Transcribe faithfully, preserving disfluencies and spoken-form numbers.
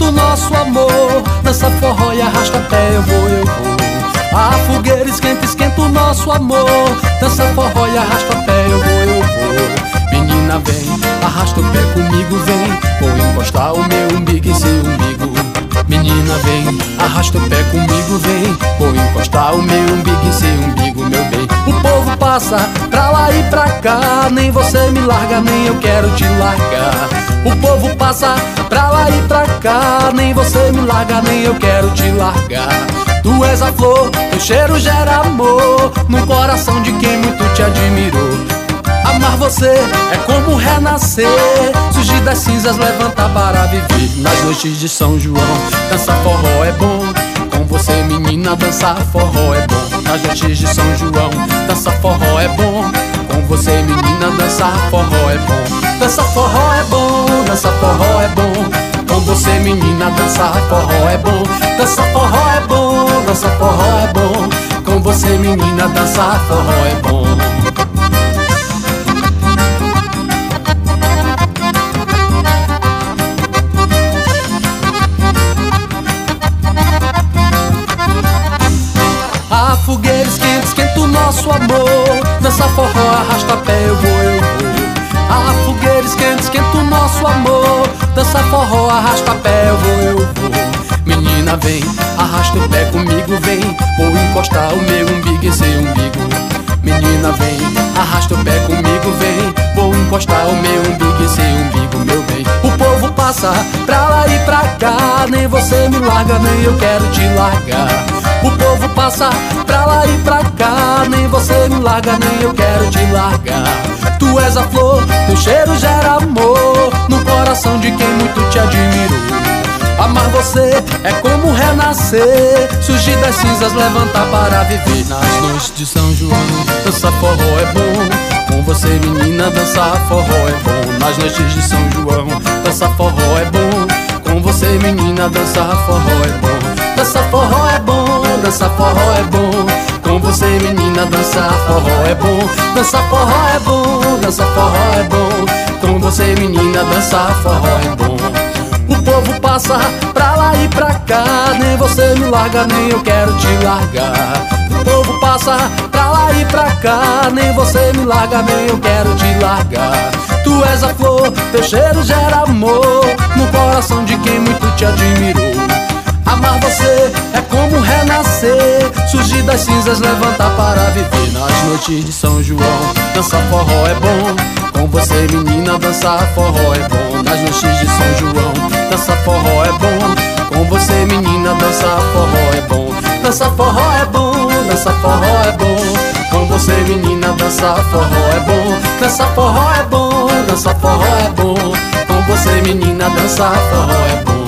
esquenta o nosso amor. Dança forró e arrasta pé, eu vou, eu vou. A fogueira esquenta, esquenta o nosso amor. Dança forró e arrasta pé, eu vou, eu vou. Menina vem, arrasta o pé comigo, vem. Vou encostar o meu umbigo em seu umbigo. Menina vem, arrasta o pé comigo, vem. Vou encostar o meu umbigo em seu umbigo, meu bem. O povo passa pra lá e pra cá, nem você me larga, nem eu quero te largar. O povo passa pra lá e pra cá, nem você me larga, nem eu quero te largar. Tu és a flor, teu cheiro gera amor no coração de quem muito te admirou. Amar você é como renascer, surgir das cinzas, levantar para viver. Nas noites de São João, dançar forró é bom. Com você, menina, dançar forró é bom. Nas noites de São João, dançar forró é bom. Com você, menina, dançar forró é bom. Dançar forró é bom, dançar forró é bom. Com você, menina, dançar forró é bom. Dançar forró é bom, dançar forró é bom. Com você, menina, dançar forró é bom. A fogueira esquenta, esquenta o nosso amor. Dança forró, arrasta pé, eu vou, eu vou. A fogueira esquenta, esquenta o nosso amor. Dança forró, arrasta pé, eu vou, eu vou. Menina vem, arrasta o pé comigo, vem. Vou encostar o meu umbigo em seu umbigo. Menina vem, arrasta o pé comigo, vem. Vou encostar o meu umbigo em seu umbigo, meu bem. O povo passa pra lá e pra cá, nem você me larga, nem eu quero te largar. O povo passa pra lá e pra cá, nem você me larga, nem eu quero te largar. Tu és a flor, teu cheiro gera amor no coração de quem muito te admirou. Amar você é como renascer, surgir das cinzas, levantar para viver. Nas noites de São João, dançar forró é bom. Com você, menina, dançar forró é bom. Nas noites de São João, dançar forró é bom. Com você, menina, dançar forró é bom. Dançar forró é bom, dançar forró é bom. Com você, menina, dançar forró é bom. Dançar forró é bom, dançar forró é bom. Com você, menina, dançar forró é bom. O povo passa pra lá e pra cá, nem você me larga, nem eu quero te largar. O povo passa pra lá e pra cá, nem você me larga, nem eu quero te largar. Tu és a flor, teu cheiro gera amor no coração de quem muito te admirou. Amar você é como renascer, surgir das cinzas, levantar para viver. Nas noites de São João, dançar forró é bom. Com você, menina, dançar forró é bom. Nas noites de São João, dançar forró é bom. Com você, menina, dançar forró é bom. Dançar forró é bom, dançar forró é bom. Com você, menina, dançar forró é bom. Dançar forró é bom, dançar forró é bom. Com você, menina, dançar forró é bom.